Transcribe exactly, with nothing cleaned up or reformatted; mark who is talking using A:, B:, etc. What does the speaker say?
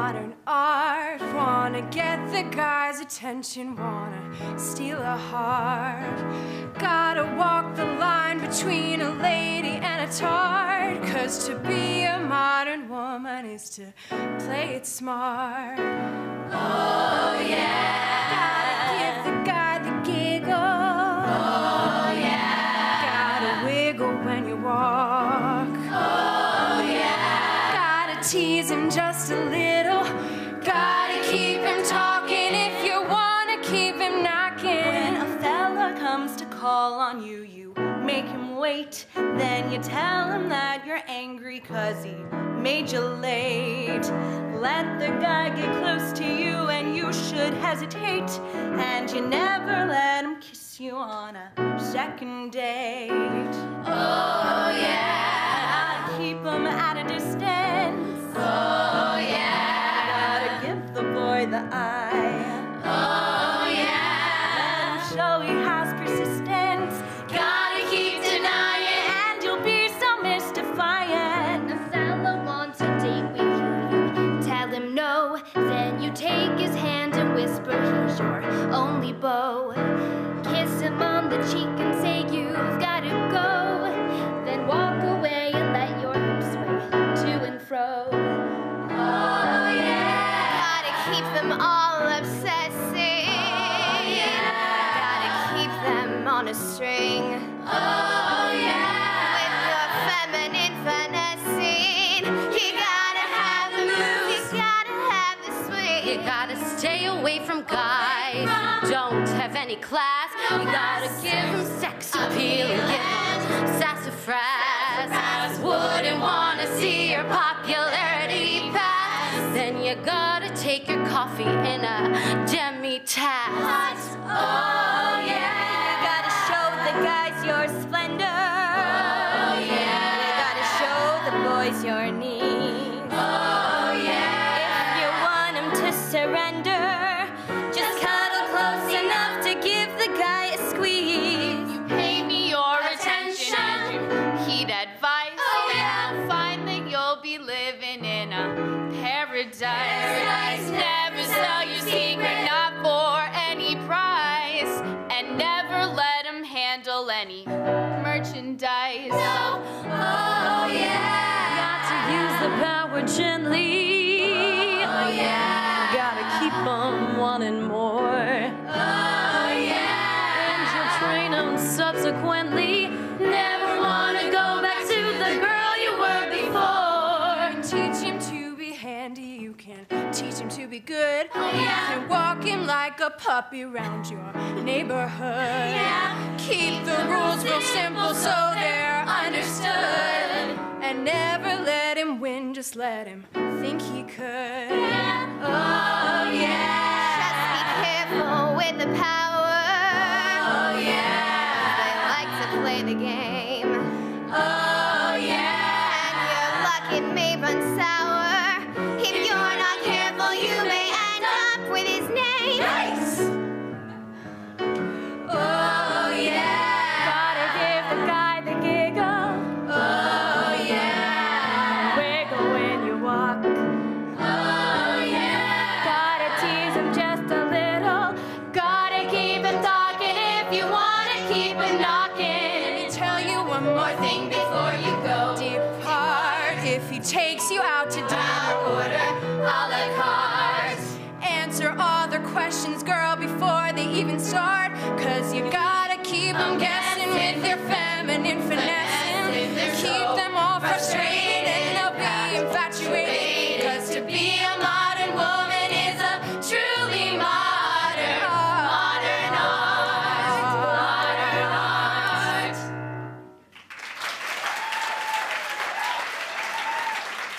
A: modern art. Wanna get the guy's attention, wanna steal a heart. Gotta walk the line between a lady and a tart. Cause to be a modern woman is to play it smart.
B: Oh yeah.
A: Gotta give the guy the giggle.
B: Oh yeah.
A: Gotta wiggle when you walk.
B: Oh yeah.
A: Gotta tease him just a little. Gotta keep him talking if you wanna keep him knocking.
C: When a fella comes to call on you, you make him wait. Then you tell him that you're angry cause he made you late. Let the guy get close to you and you should hesitate. And you never let him kiss you on a second date.
B: Oh yeah.
C: Gotta keep him at a distance.
B: Oh yeah.
C: Gotta give the boy the eye.
B: Oh yeah.
C: Let him show he has persistence.
B: Gotta keep denying.
C: And you'll be so mystifying.
D: A fella wants a date with you, you tell him no. Then you take his hand and whisper he's your only beau. Kiss him on the cheek and say you've got to go. Then walk away and let your hips sway to and fro.
B: Oh yeah.
D: Gotta keep them all obsessing.
B: Oh yeah.
D: Gotta keep them on a string.
B: Oh yeah.
D: With your feminine finessing, you gotta have the moves, you gotta have the swing.
E: You gotta stay away from guys who don't have any class. You gotta give them sex appeal and give them sassafras. Wouldn't wanna see your popularity pass. Then you gotta take your coffee in a demi-tasse.
B: Oh yeah.
C: You gotta show the guys your splendor.
B: Oh yeah.
C: You gotta show the boys your knees.
B: Oh yeah.
C: If you want him to surrender, just cuddle close enough to give the guy a squeeze.
F: You pay me your attention and you heed advice.
B: Oh, yeah.
F: You'll find that you'll be living in a paradise.
B: Paradise.
F: Never sell your secret, not for any price. And never let him handle any merchandise.
B: No. Oh yeah.
C: Got to use the power gently.
B: Oh yeah.
C: Gotta keep 'em wanting more.
B: Oh yeah.
C: And you'll train 'em subsequently. Never wanna go back to the girl you were before.
A: Teach him to be handy, you can teach him to be good.
B: Oh,
A: You
B: yeah.
A: can walk him like a puppy around your neighborhood.
B: Yeah.
A: Keep the rules real simple so they're understood. And never let him win, just let him think he could.
B: Oh yeah.
D: Just be careful with the power.
B: Oh yeah.
D: They like to play the game.
B: Oh yeah.
D: And your luck, it may run sour. If you're not careful, you may end up with his name.
B: Nice. Oh yeah.
C: Gotta give the guy the giggle.
B: Oh yeah.
C: Wiggle when you walk.
B: Oh yeah.
C: Gotta tease him just a little. Gotta keep him talking if you wanna keep him knocking.
A: Let me tell you one more thing
B: Before you go,
A: depart. If he takes you out to dinner,
B: order a la carte.
A: answer all their questions, girl, before they even start.